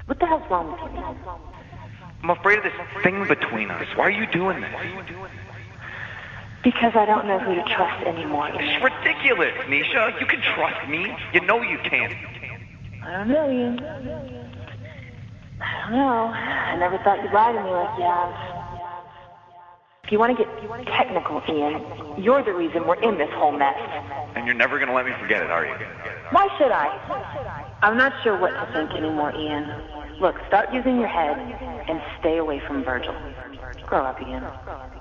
What the hell's wrong with you? I'm afraid of this thing between us. Why are you doing this? Because I don't know who to trust anymore. It's ridiculous, Nisha. You can trust me. You know you can. I don't know, Ian. I don't know. I never thought you'd lie to me like you have. If you want to get technical, Ian, you're the reason we're in this whole mess. And you're never going to let me forget it, are you? Why should I? I'm not sure what to think anymore, Ian. Look, start using your head and stay away from Virgil. Grow up, Ian.